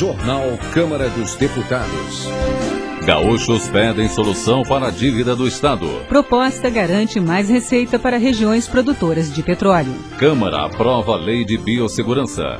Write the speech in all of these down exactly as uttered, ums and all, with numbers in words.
Jornal Câmara dos Deputados. Gaúchos pedem solução para a dívida do Estado. Proposta garante mais receita para regiões produtoras de petróleo. Câmara aprova a lei de biossegurança.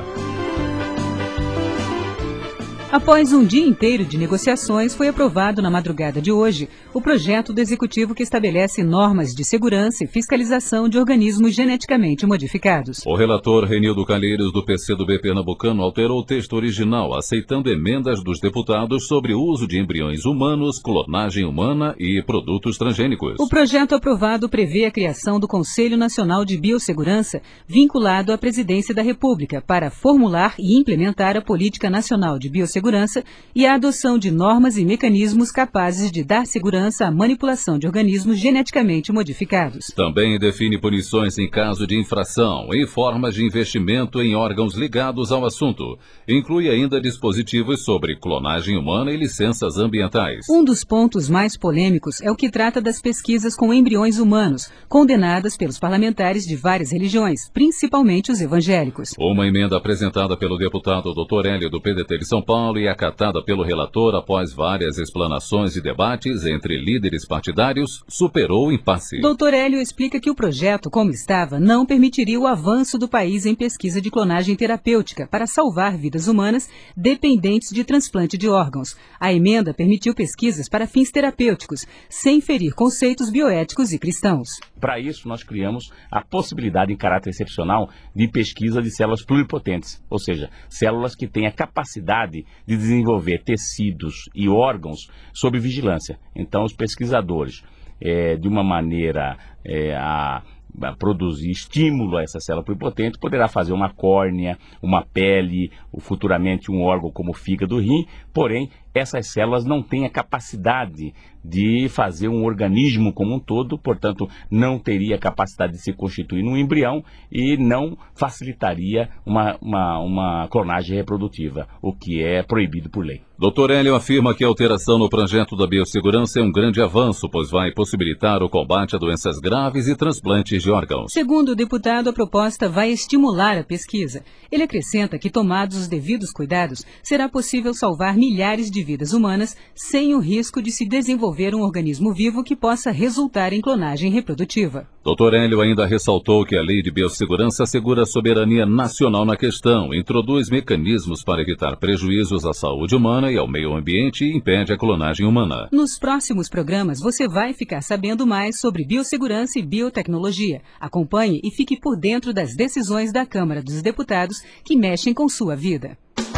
Após um dia inteiro de negociações, foi aprovado na madrugada de hoje o projeto do Executivo que estabelece normas de segurança e fiscalização de organismos geneticamente modificados. O relator Renildo Calheiros, do P C do B Pernambucano, alterou o texto original, aceitando emendas dos deputados sobre o uso de embriões humanos, clonagem humana e produtos transgênicos. O projeto aprovado prevê a criação do Conselho Nacional de Biossegurança, vinculado à Presidência da República, para formular e implementar a Política Nacional de Biossegurança e a adoção de normas e mecanismos capazes de dar segurança à manipulação de organismos geneticamente modificados. Também define punições em caso de infração e formas de investimento em órgãos ligados ao assunto. Inclui ainda dispositivos sobre clonagem humana e licenças ambientais. Um dos pontos mais polêmicos é o que trata das pesquisas com embriões humanos, condenadas pelos parlamentares de várias religiões, principalmente os evangélicos. Uma emenda apresentada pelo deputado doutor Hélio, do P D T de São Paulo, e acatada pelo relator após várias explanações e debates entre líderes partidários, superou o impasse. doutor Hélio explica que o projeto, como estava, não permitiria o avanço do país em pesquisa de clonagem terapêutica para salvar vidas humanas dependentes de transplante de órgãos. A emenda permitiu pesquisas para fins terapêuticos, sem ferir conceitos bioéticos e cristãos. Para isso, nós criamos a possibilidade, em caráter excepcional, de pesquisa de células pluripotentes, ou seja, células que têm a capacidade de desenvolver tecidos e órgãos sob vigilância. Então, os pesquisadores, é, de uma maneira é, a, a produzir estímulo a essa célula pluripotente, poderá fazer uma córnea, uma pele, ou futuramente um órgão como o fígado, o rim, porém, essas células não têm a capacidade de fazer um organismo como um todo, portanto, não teria capacidade de se constituir num embrião e não facilitaria uma, uma, uma clonagem reprodutiva, o que é proibido por lei. doutor Hélio afirma que a alteração no projeto da biossegurança é um grande avanço, pois vai possibilitar o combate a doenças graves e transplantes de órgãos. Segundo o deputado, a proposta vai estimular a pesquisa. Ele acrescenta que, tomados os devidos cuidados, será possível salvar milhares de vidas humanas sem o risco de se desenvolver um organismo vivo que possa resultar em clonagem reprodutiva. doutor Hélio ainda ressaltou que a lei de biossegurança assegura a soberania nacional na questão, introduz mecanismos para evitar prejuízos à saúde humana e ao meio ambiente e impede a clonagem humana. Nos próximos programas você vai ficar sabendo mais sobre biossegurança e biotecnologia. Acompanhe e fique por dentro das decisões da Câmara dos Deputados que mexem com sua vida.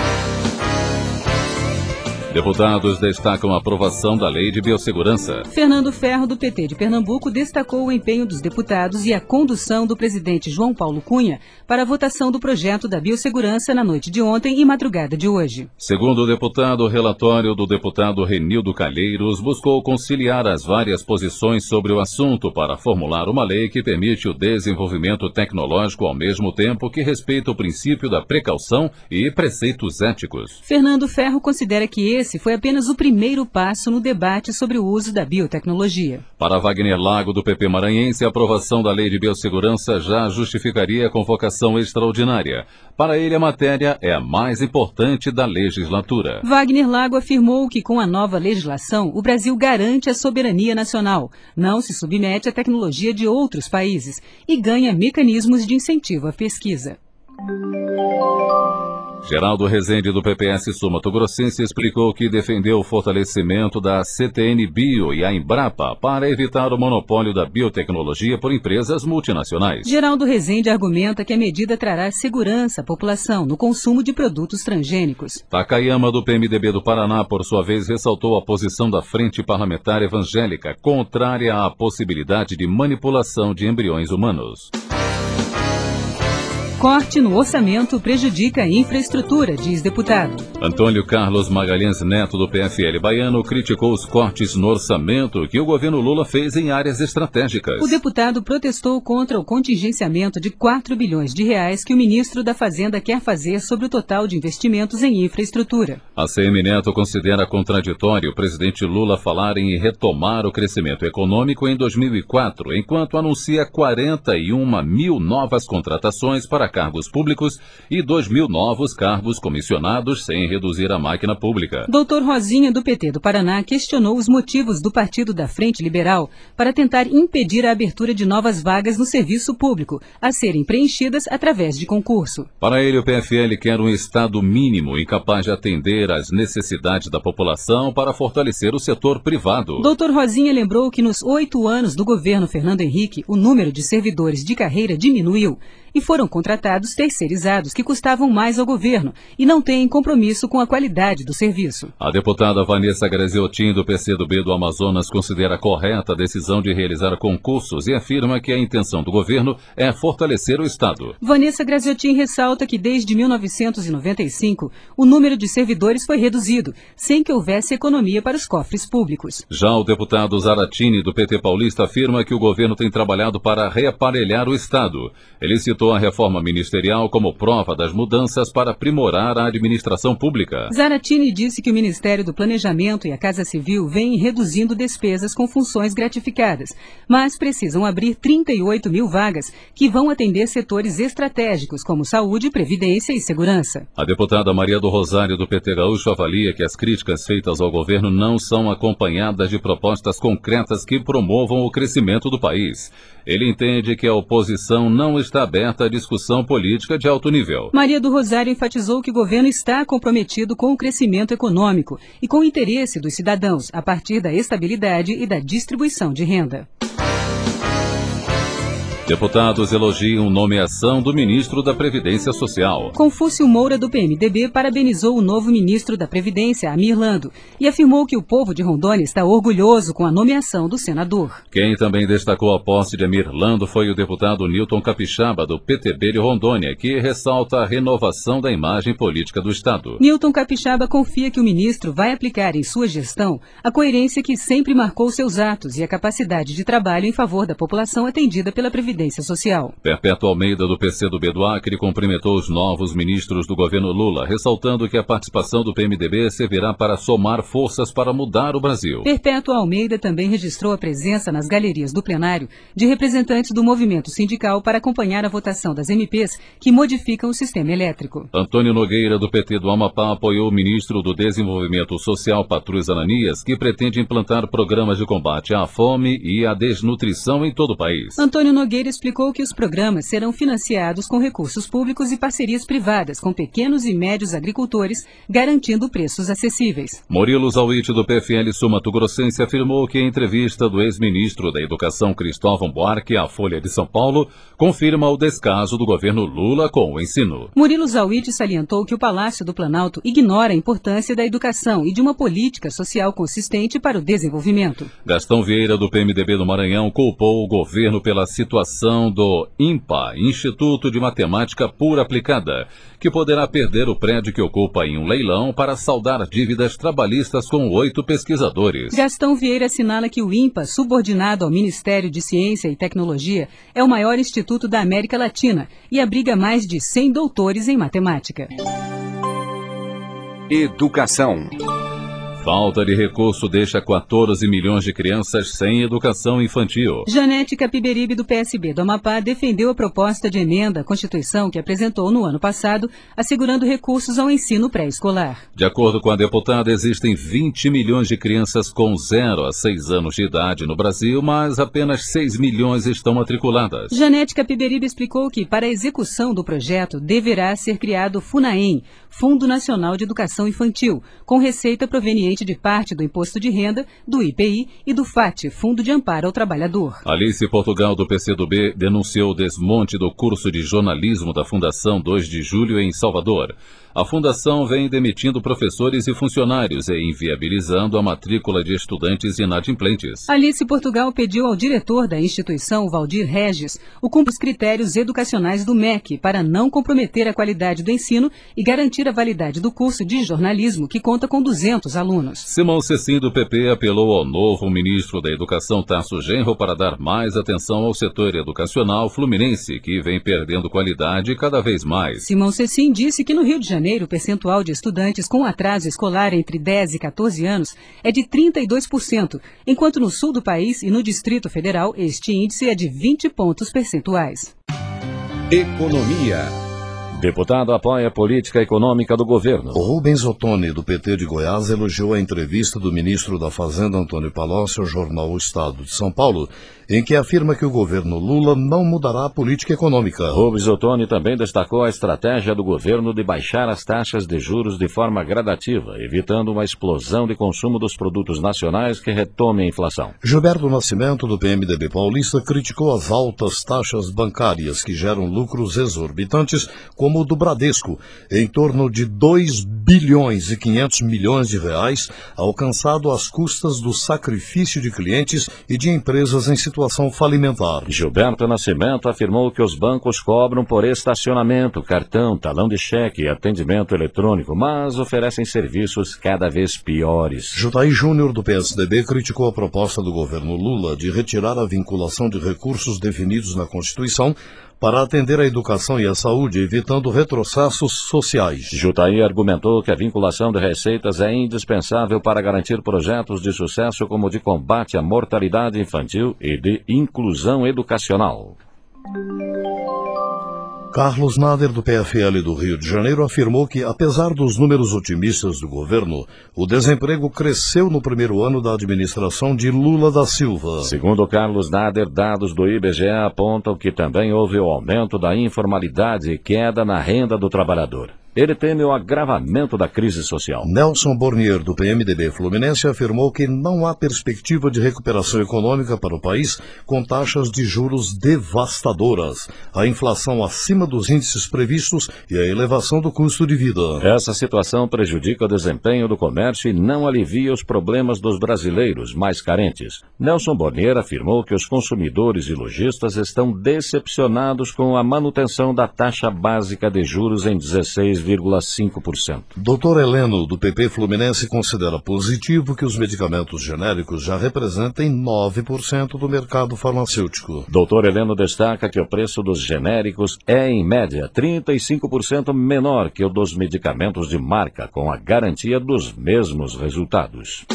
Deputados destacam a aprovação da lei de biossegurança. Fernando Ferro, do P T de Pernambuco, destacou o empenho dos deputados e a condução do presidente João Paulo Cunha para a votação do projeto da biossegurança na noite de ontem e madrugada de hoje. Segundo o deputado, o relatório do deputado Renildo Calheiros buscou conciliar as várias posições sobre o assunto para formular uma lei que permite o desenvolvimento tecnológico ao mesmo tempo que respeita o princípio da precaução e preceitos éticos. Fernando Ferro considera que esse Esse foi apenas o primeiro passo no debate sobre o uso da biotecnologia. Para Wagner Lago, do P P maranhense, a aprovação da lei de biossegurança já justificaria a convocação extraordinária. Para ele, a matéria é a mais importante da legislatura. Wagner Lago afirmou que, com a nova legislação, o Brasil garante a soberania nacional, não se submete à tecnologia de outros países e ganha mecanismos de incentivo à pesquisa. Geraldo Rezende, do P P S Sul Mato Grossense, explicou que defendeu o fortalecimento da C T N Bio e a Embrapa para evitar o monopólio da biotecnologia por empresas multinacionais. Geraldo Rezende argumenta que a medida trará segurança à população no consumo de produtos transgênicos. Takayama, do P M D B do Paraná, por sua vez, ressaltou a posição da Frente Parlamentar Evangélica, contrária à possibilidade de manipulação de embriões humanos. Corte no orçamento prejudica a infraestrutura, diz deputado. Antônio Carlos Magalhães Neto, do P F L baiano, criticou os cortes no orçamento que o governo Lula fez em áreas estratégicas. O deputado protestou contra o contingenciamento de quatro bilhões de reais que o ministro da Fazenda quer fazer sobre o total de investimentos em infraestrutura. A C M Neto considera contraditório o presidente Lula falar em retomar o crescimento econômico em dois mil e quatro, enquanto anuncia quarenta e uma mil novas contratações para cargos públicos e dois mil novos cargos comissionados sem reduzir a máquina pública. doutor Rosinha, do P T do Paraná, questionou os motivos do Partido da Frente Liberal para tentar impedir a abertura de novas vagas no serviço público, a serem preenchidas através de concurso. Para ele, o P F L quer um Estado mínimo e capaz de atender às necessidades da população para fortalecer o setor privado. doutor Rosinha lembrou que nos oito anos do governo Fernando Henrique, o número de servidores de carreira diminuiu e foram contratados terceirizados que custavam mais ao governo e não têm compromisso com a qualidade do serviço. A deputada Vanessa Graziotin, do P C do B do Amazonas, considera correta a decisão de realizar concursos e afirma que a intenção do governo é fortalecer o Estado. Vanessa Graziotin ressalta que desde mil novecentos e noventa e cinco o número de servidores foi reduzido, sem que houvesse economia para os cofres públicos. Já o deputado Zaratini, do P T paulista, afirma que o governo tem trabalhado para reaparelhar o Estado. Ele citou a reforma ministerial como prova das mudanças para aprimorar a administração pública. Zaratini disse que o Ministério do Planejamento e a Casa Civil vêm reduzindo despesas com funções gratificadas, mas precisam abrir trinta e oito mil vagas que vão atender setores estratégicos como saúde, previdência e segurança. A deputada Maria do Rosário, do P T gaúcho, avalia que as críticas feitas ao governo não são acompanhadas de propostas concretas que promovam o crescimento do país. Ele entende que a oposição não está aberta à discussão política de alto nível. Maria do Rosário enfatizou que o governo está comprometido com o crescimento econômico e com o interesse dos cidadãos, a partir da estabilidade e da distribuição de renda. Deputados elogiam nomeação do ministro da Previdência Social. Confúcio Moura, do P M D B, parabenizou o novo ministro da Previdência, Amir Lando, e afirmou que o povo de Rondônia está orgulhoso com a nomeação do senador. Quem também destacou a posse de Amir Lando foi o deputado Newton Capixaba, do P T B de Rondônia, que ressalta a renovação da imagem política do Estado. Newton Capixaba confia que o ministro vai aplicar em sua gestão a coerência que sempre marcou seus atos e a capacidade de trabalho em favor da população atendida pela Previdência Social. Perpétuo Almeida, do P C do B do Acre, cumprimentou os novos ministros do governo Lula, ressaltando que a participação do P M D B servirá para somar forças para mudar o Brasil. Perpétuo Almeida também registrou a presença nas galerias do plenário de representantes do movimento sindical para acompanhar a votação das M Ps que modificam o sistema elétrico. Antônio Nogueira, do P T do Amapá, apoiou o ministro do Desenvolvimento Social, Patrus Ananias, que pretende implantar programas de combate à fome e à desnutrição em todo o país. Antônio Nogueira explicou que os programas serão financiados com recursos públicos e parcerias privadas com pequenos e médios agricultores, garantindo preços acessíveis. Murilo Zawit, do P F L Sul-Mato Grossense, afirmou que a entrevista do ex-ministro da Educação, Cristóvão Buarque, à Folha de São Paulo, confirma o descaso do governo Lula com o ensino. Murilo Zawit salientou que o Palácio do Planalto ignora a importância da educação e de uma política social consistente para o desenvolvimento. Gastão Vieira, do P M D B do Maranhão, culpou o governo pela situação do INPA, Instituto de Matemática Pura Aplicada, que poderá perder o prédio que ocupa em um leilão para saldar dívidas trabalhistas com oito pesquisadores. Gastão Vieira assinala que o INPA, subordinado ao Ministério de Ciência e Tecnologia, é o maior instituto da América Latina e abriga mais de cem doutores em matemática. Educação. Falta de recurso deixa quatorze milhões de crianças sem educação infantil. Janete Capiberibe, do P S B do Amapá, defendeu a proposta de emenda à Constituição que apresentou no ano passado, assegurando recursos ao ensino pré-escolar. De acordo com a deputada, existem vinte milhões de crianças com zero a seis anos de idade no Brasil, mas apenas seis milhões estão matriculadas. Janete Capiberibe explicou que, para a execução do projeto, deverá ser criado o FUNAEM, Fundo Nacional de Educação Infantil, com receita proveniente de parte do Imposto de Renda, do I P I e do FAT, Fundo de Amparo ao Trabalhador. Alice Portugal, do P C do B, denunciou o desmonte do curso de jornalismo da Fundação dois de julho em Salvador. A Fundação vem demitindo professores e funcionários e inviabilizando a matrícula de estudantes inadimplentes. Alice Portugal pediu ao diretor da instituição, Valdir Regis, o cumprimento dos critérios educacionais do M E C para não comprometer a qualidade do ensino e garantir a validade do curso de jornalismo, que conta com duzentos alunos. Simão Cecim, do P P, apelou ao novo ministro da Educação, Tasso Genro, para dar mais atenção ao setor educacional fluminense, que vem perdendo qualidade cada vez mais. Simão Cecim disse que no Rio de Janeiro, o percentual de estudantes com atraso escolar entre dez e quatorze anos é de trinta e dois por cento, enquanto no sul do país e no Distrito Federal este índice é de vinte pontos percentuais. Economia. Deputado apoia a política econômica do governo. O Rubens Ottoni, do P T de Goiás, elogiou a entrevista do ministro da Fazenda, Antônio Palocci, ao jornal O Estado de São Paulo, em que afirma que o governo Lula não mudará a política econômica. Rubens Ottoni também destacou a estratégia do governo de baixar as taxas de juros de forma gradativa, evitando uma explosão de consumo dos produtos nacionais que retome a inflação. Gilberto Nascimento, do P M D B paulista, criticou as altas taxas bancárias que geram lucros exorbitantes, como o do Bradesco, em torno de dois bilhões e quinhentos milhões de reais, alcançado às custas do sacrifício de clientes e de empresas em situação falimentar. Gilberto Nascimento afirmou que os bancos cobram por estacionamento, cartão, talão de cheque e atendimento eletrônico, mas oferecem serviços cada vez piores. Jutaí Júnior, do P S D B, criticou a proposta do governo Lula de retirar a vinculação de recursos definidos na Constituição para atender a educação e a saúde, evitando retrocessos sociais. Jutaí argumentou que a vinculação de receitas é indispensável para garantir projetos de sucesso como o de combate à mortalidade infantil e de inclusão educacional. Carlos Nader, do P F L do Rio de Janeiro, afirmou que, apesar dos números otimistas do governo, o desemprego cresceu no primeiro ano da administração de Lula da Silva. Segundo Carlos Nader, dados do I B G E apontam que também houve o aumento da informalidade e queda na renda do trabalhador. Ele teme o agravamento da crise social. Nelson Bornier, do P M D B Fluminense, afirmou que não há perspectiva de recuperação econômica para o país com taxas de juros devastadoras, a inflação acima dos índices previstos e a elevação do custo de vida. Essa situação prejudica o desempenho do comércio e não alivia os problemas dos brasileiros mais carentes. Nelson Bornier afirmou que os consumidores e lojistas estão decepcionados com a manutenção da taxa básica de juros em dezesseis vírgula cinco por cento. doutor Heleno, do P P Fluminense, considera positivo que os medicamentos genéricos já representem nove por cento do mercado farmacêutico. doutor Heleno destaca que o preço dos genéricos é, em média, trinta e cinco por cento menor que o dos medicamentos de marca, com a garantia dos mesmos resultados.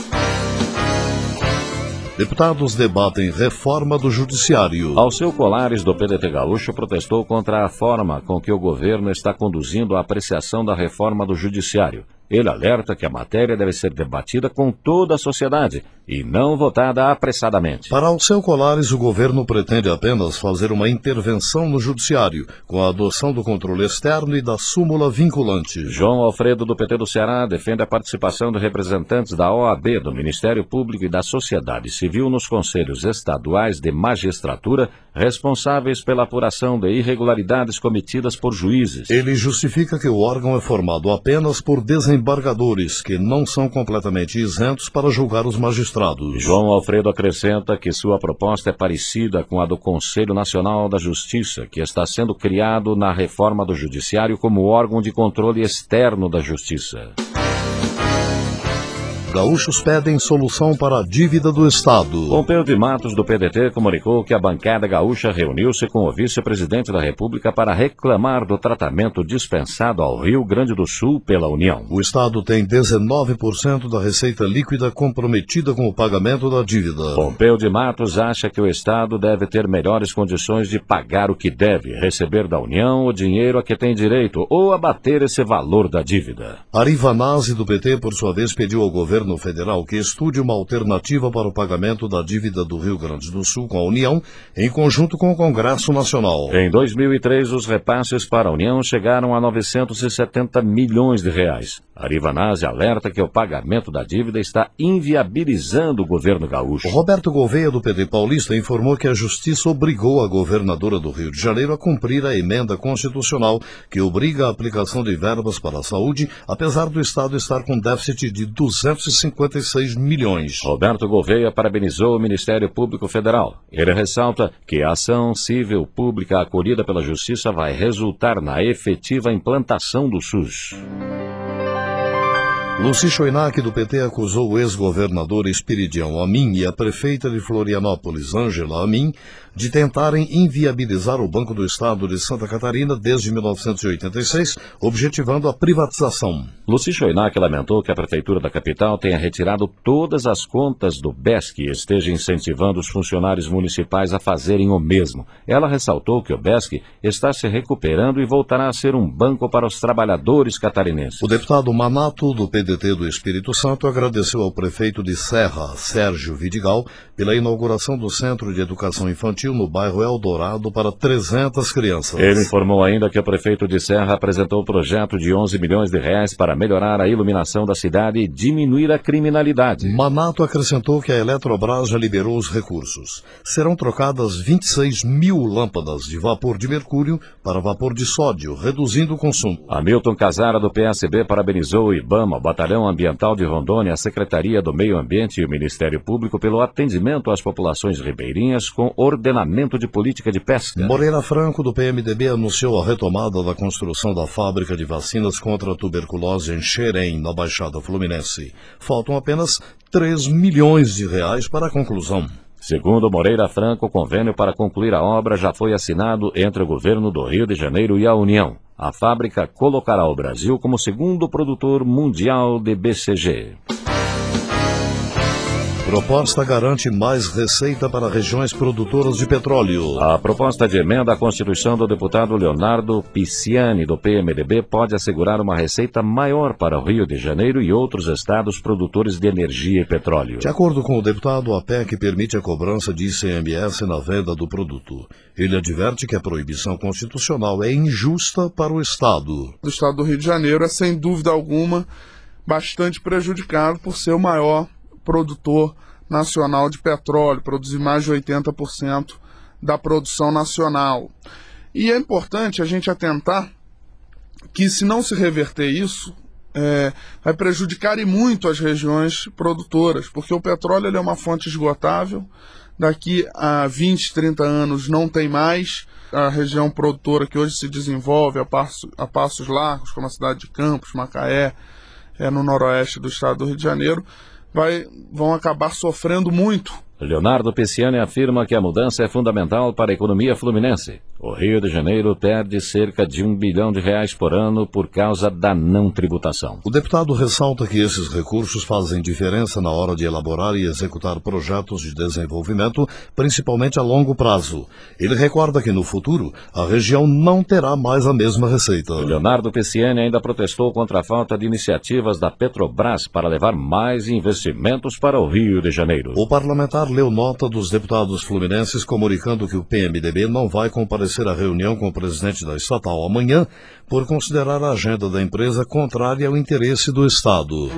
Deputados debatem reforma do Judiciário. Alceu Colares, do P D T Gaúcho, protestou contra a forma com que o governo está conduzindo a apreciação da reforma do Judiciário. Ele alerta que a matéria deve ser debatida com toda a sociedade e não votada apressadamente. Para Alceu Colares, o governo pretende apenas fazer uma intervenção no Judiciário, com a adoção do controle externo e da súmula vinculante. João Alfredo, do P T do Ceará, defende a participação de representantes da O A B, do Ministério Público e da sociedade civil nos conselhos estaduais de magistratura, responsáveis pela apuração de irregularidades cometidas por juízes. Ele justifica que o órgão é formado apenas por desembargadores, que não são completamente isentos para julgar os magistrados. João Alfredo acrescenta que sua proposta é parecida com a do Conselho Nacional da Justiça, que está sendo criado na reforma do Judiciário como órgão de controle externo da Justiça. Gaúchos pedem solução para a dívida do Estado. Pompeu de Matos, do P D T, comunicou que a bancada gaúcha reuniu-se com o vice-presidente da República para reclamar do tratamento dispensado ao Rio Grande do Sul pela União. O Estado tem dezenove por cento da receita líquida comprometida com o pagamento da dívida. Pompeu de Matos acha que o Estado deve ter melhores condições de pagar o que deve, receber da União o dinheiro a que tem direito ou abater esse valor da dívida. Ari Vanazzi, do P T, por sua vez, pediu ao governo governo federal que estude uma alternativa para o pagamento da dívida do Rio Grande do Sul com a União, em conjunto com o Congresso Nacional. Em dois mil e três, os repasses para a União chegaram a novecentos e setenta milhões de reais. Ari Vanazzi alerta que o pagamento da dívida está inviabilizando o governo gaúcho. O Roberto Gouveia, do P D paulista, informou que a Justiça obrigou a governadora do Rio de Janeiro a cumprir a emenda constitucional que obriga a aplicação de verbas para a saúde, apesar do Estado estar com déficit de duzentos e cinquenta e seis milhões. Roberto Gouveia parabenizou o Ministério Público Federal. Ele ressalta que a ação civil pública acolhida pela Justiça vai resultar na efetiva implantação do SUS. Luci Choinac, do P T, acusou o ex-governador Espiridião Amin e a prefeita de Florianópolis, Ângela Amin, de tentarem inviabilizar o Banco do Estado de Santa Catarina desde mil novecentos e oitenta e seis, objetivando a privatização. Luci Choinac lamentou que a Prefeitura da capital tenha retirado todas as contas do B E S C e esteja incentivando os funcionários municipais a fazerem o mesmo. Ela ressaltou que o B E S C está se recuperando e voltará a ser um banco para os trabalhadores catarinenses. O deputado Manato, do P D T do Espírito Santo, agradeceu ao prefeito de Serra, Sérgio Vidigal, pela inauguração do Centro de Educação Infantil no bairro Eldorado para trezentas crianças. Ele informou ainda que o prefeito de Serra apresentou o projeto de onze milhões de reais para melhorar a iluminação da cidade e diminuir a criminalidade. Manato acrescentou que a Eletrobras já liberou os recursos. Serão trocadas vinte e seis mil lâmpadas de vapor de mercúrio para vapor de sódio, reduzindo o consumo. Hamilton Casara, do P S B, parabenizou o IBAMA, o Batalhão Ambiental de Rondônia, a Secretaria do Meio Ambiente e o Ministério Público pelo atendimento às populações ribeirinhas com ordenamento de política de pesca. Moreira Franco, do P M D B, anunciou a retomada da construção da fábrica de vacinas contra a tuberculose em Xerém, na Baixada Fluminense. Faltam apenas três milhões de reais para a conclusão. Segundo Moreira Franco, o convênio para concluir a obra já foi assinado entre o governo do Rio de Janeiro e a União. A fábrica colocará o Brasil como segundo produtor mundial de B C G. Proposta garante mais receita para regiões produtoras de petróleo. A proposta de emenda à Constituição do deputado Leonardo Pisciani, do P M D B, pode assegurar uma receita maior para o Rio de Janeiro e outros estados produtores de energia e petróleo. De acordo com o deputado, a P E C permite a cobrança de I C M S na venda do produto. Ele adverte que a proibição constitucional é injusta para o Estado. O Estado do Rio de Janeiro é, sem dúvida alguma, bastante prejudicado por ser o maior produtor nacional de petróleo, produzir mais de oitenta por cento da produção nacional. E é importante a gente atentar que, se não se reverter isso, é, vai prejudicar e muito as regiões produtoras, porque o petróleo ele é uma fonte esgotável, daqui a vinte, trinta anos não tem mais. A região produtora que hoje se desenvolve a passos, a passos largos, como a cidade de Campos, Macaé, é, no noroeste do estado do Rio de Janeiro, Vai, vão acabar sofrendo muito. Leonardo Pisciani afirma que a mudança é fundamental para a economia fluminense. O Rio de Janeiro perde cerca de um bilhão de reais por ano por causa da não tributação. O deputado ressalta que esses recursos fazem diferença na hora de elaborar e executar projetos de desenvolvimento, principalmente a longo prazo. Ele recorda que no futuro a região não terá mais a mesma receita. Leonardo Pisciani ainda protestou contra a falta de iniciativas da Petrobras para levar mais investimentos para o Rio de Janeiro. O parlamentar leu nota dos deputados fluminenses comunicando que o P M D B não vai comparecer à reunião com o presidente da estatal amanhã por considerar a agenda da empresa contrária ao interesse do Estado.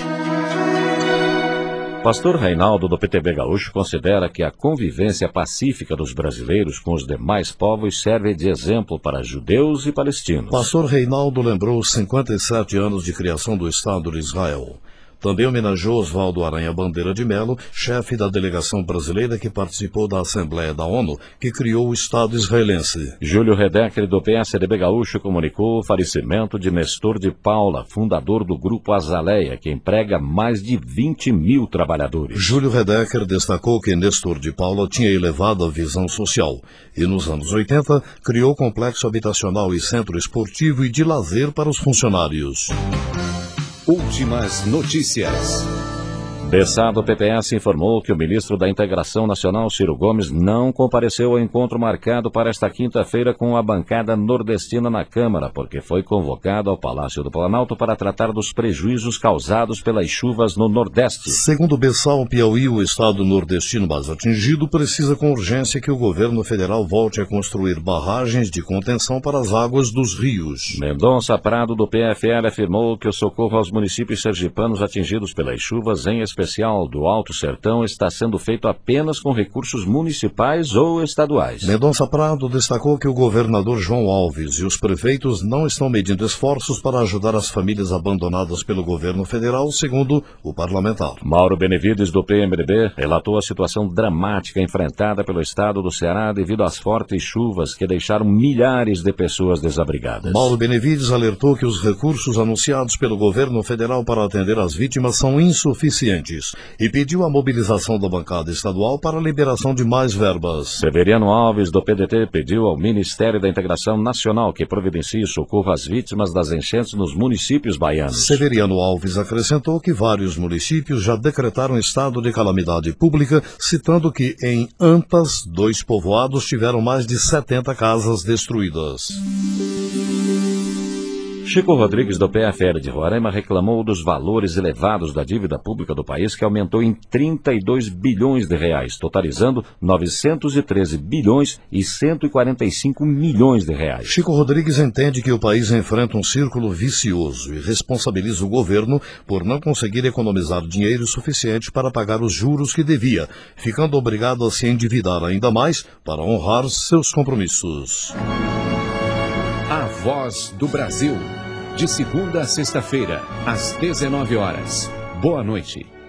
Pastor Reinaldo, do P T B Gaúcho, considera que a convivência pacífica dos brasileiros com os demais povos serve de exemplo para judeus e palestinos. Pastor Reinaldo lembrou os cinquenta e sete anos de criação do Estado de Israel. Também homenageou Oswaldo Aranha Bandeira de Melo, chefe da delegação brasileira que participou da Assembleia da ONU, que criou o Estado israelense. Júlio Redecker, do P S D B Gaúcho, comunicou o falecimento de Nestor de Paula, fundador do Grupo Azaleia, que emprega mais de vinte mil trabalhadores. Júlio Redecker destacou que Nestor de Paula tinha elevada visão social e, nos anos oitenta, criou complexo habitacional e centro esportivo e de lazer para os funcionários. Últimas notícias. Bessá, do P P S, informou que o ministro da Integração Nacional, Ciro Gomes, não compareceu ao encontro marcado para esta quinta-feira com a bancada nordestina na Câmara, porque foi convocado ao Palácio do Planalto para tratar dos prejuízos causados pelas chuvas no Nordeste. Segundo Bessá, o Piauí, o estado nordestino mais atingido, precisa com urgência que o governo federal volte a construir barragens de contenção para as águas dos rios. Mendonça Prado, do P F L, afirmou que o socorro aos municípios sergipanos atingidos pelas chuvas, em especial Especial do Alto Sertão está sendo feito apenas com recursos municipais ou estaduais. Mendonça Prado destacou que o governador João Alves e os prefeitos não estão medindo esforços para ajudar as famílias abandonadas pelo governo federal, segundo o parlamentar. Mauro Benevides, do P M D B, relatou a situação dramática enfrentada pelo estado do Ceará devido às fortes chuvas que deixaram milhares de pessoas desabrigadas. Mauro Benevides alertou que os recursos anunciados pelo governo federal para atender as vítimas são insuficientes e pediu a mobilização da bancada estadual para a liberação de mais verbas. Severiano Alves, do P D T, pediu ao Ministério da Integração Nacional que providencie socorro às vítimas das enchentes nos municípios baianos. Severiano Alves acrescentou que vários municípios já decretaram estado de calamidade pública, citando que em Antas, dois povoados tiveram mais de setenta casas destruídas. Chico Rodrigues, do P F L de Roraima, reclamou dos valores elevados da dívida pública do país, que aumentou em trinta e dois bilhões de reais, totalizando novecentos e treze bilhões e cento e quarenta e cinco milhões de reais. Chico Rodrigues entende que o país enfrenta um círculo vicioso e responsabiliza o governo por não conseguir economizar dinheiro suficiente para pagar os juros que devia, ficando obrigado a se endividar ainda mais para honrar seus compromissos. A Voz do Brasil. De segunda a sexta-feira, às dezenove horas. Boa noite.